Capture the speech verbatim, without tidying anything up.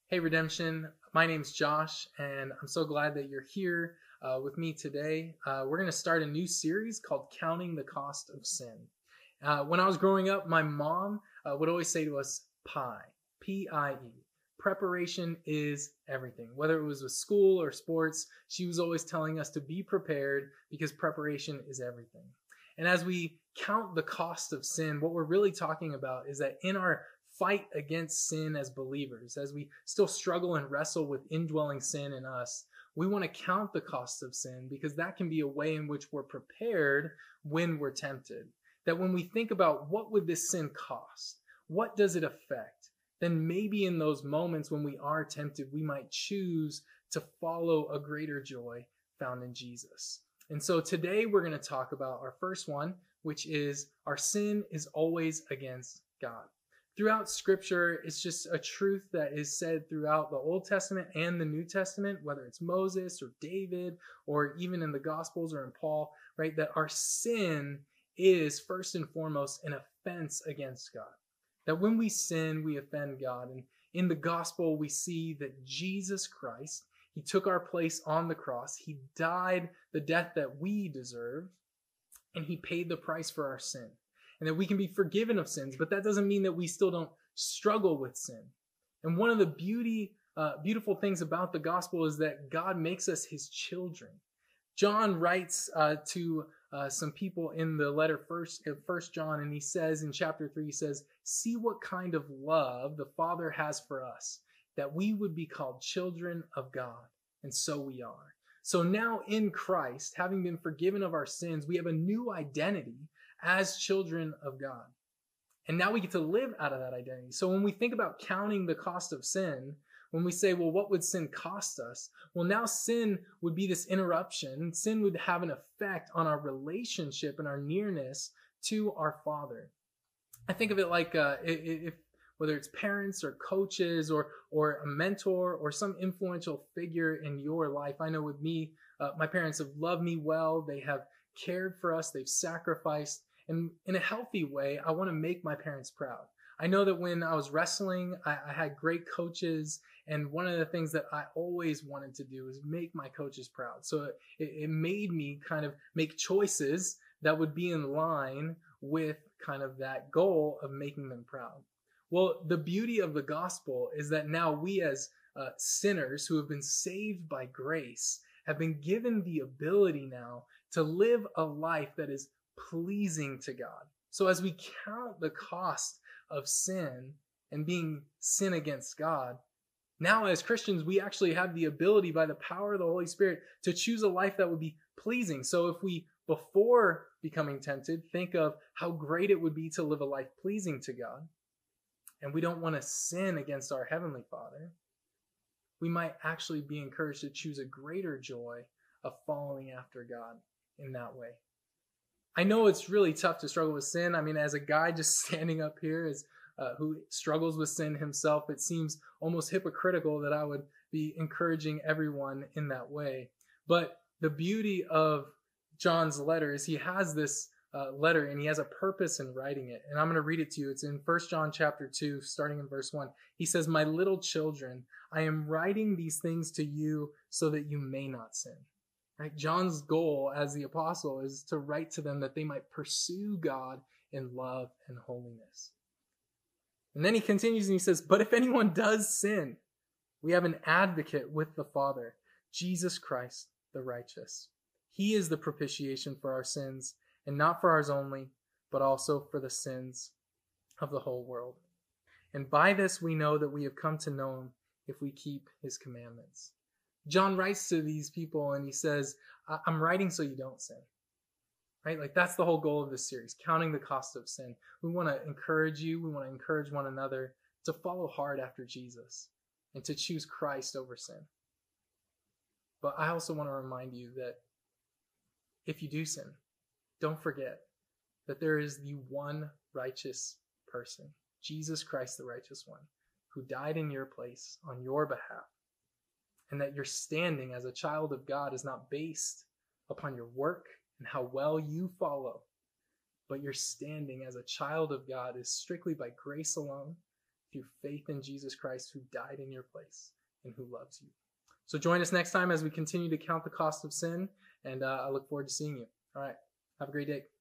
Hey, Redemption. My name's Josh, and I'm so glad that you're here uh, with me today. Uh, we're going to start a new series called Counting the Cost of Sin. Uh, when I was growing up, my mom uh, would always say to us, PIE, P I E. Preparation is everything. Whether it was with school or sports, she was always telling us to be prepared because preparation is everything. And as we count the cost of sin, what we're really talking about is that in our fight against sin as believers, as we still struggle and wrestle with indwelling sin in us, we want to count the cost of sin because that can be a way in which we're prepared when we're tempted. That when we think about what would this sin cost, what does it affect, then maybe in those moments when we are tempted, we might choose to follow a greater joy found in Jesus. And so today we're going to talk about our first one, which is our sin is always against God. Throughout Scripture, it's just a truth that is said throughout the Old Testament and the New Testament, whether it's Moses or David or even in the Gospels or in Paul, right? That our sin is first and foremost an offense against God. That when we sin, we offend God. And in the Gospel, we see that Jesus Christ, He took our place on the cross. He died the death that we deserved, and He paid the price for our sin. And that we can be forgiven of sins, but that doesn't mean that we still don't struggle with sin. And one of the beauty, uh, beautiful things about the gospel is that God makes us His children. John writes uh, to uh, some people in the letter First, uh, First John, and he says in chapter three, he says, "See what kind of love the Father has for us, that we would be called children of God, and so we are." So now in Christ, having been forgiven of our sins, we have a new identity as children of God. And now we get to live out of that identity. So when we think about counting the cost of sin, when we say, well, what would sin cost us? Well, now sin would be this interruption. Sin would have an effect on our relationship and our nearness to our Father. I think of it like uh, if whether it's parents or coaches or or a mentor or some influential figure in your life. I know with me, uh, my parents have loved me well. They have cared for us. They've sacrificed. And in a healthy way, I want to make my parents proud. I know that when I was wrestling, I, I had great coaches. And one of the things that I always wanted to do is make my coaches proud. So it, it made me kind of make choices that would be in line with kind of that goal of making them proud. Well, the beauty of the gospel is that now we as uh, sinners who have been saved by grace have been given the ability now to live a life that is pleasing to God. So as we count the cost of sin and being sin against God, now as Christians, we actually have the ability by the power of the Holy Spirit to choose a life that would be pleasing. So if we, before becoming tempted, think of how great it would be to live a life pleasing to God, and we don't want to sin against our Heavenly Father, we might actually be encouraged to choose a greater joy of following after God in that way. I know it's really tough to struggle with sin. I mean, as a guy just standing up here is, uh, who struggles with sin himself, it seems almost hypocritical that I would be encouraging everyone in that way. But the beauty of John's letter is he has this uh, letter and he has a purpose in writing it. And I'm going to read it to you. It's in First John chapter two, starting in verse one. He says, "My little children, I am writing these things to you so that you may not sin." Right? John's goal as the apostle is to write to them that they might pursue God in love and holiness. And then he continues and he says, "But if anyone does sin, we have an advocate with the Father, Jesus Christ the righteous. He is the propitiation for our sins, and not for ours only, but also for the sins of the whole world. And by this we know that we have come to know Him if we keep His commandments." John writes to these people and he says, I'm writing so you don't sin. Right? Like that's the whole goal of this series, counting the cost of sin. We want to encourage you. We want to encourage one another to follow hard after Jesus and to choose Christ over sin. But I also want to remind you that if you do sin, don't forget that there is the one righteous person, Jesus Christ, the righteous one, who died in your place on your behalf. And that your standing as a child of God is not based upon your work and how well you follow, but your standing as a child of God is strictly by grace alone, through faith in Jesus Christ, who died in your place and who loves you. So join us next time as we continue to count the cost of sin, and uh, I look forward to seeing you. All right. Have a great day.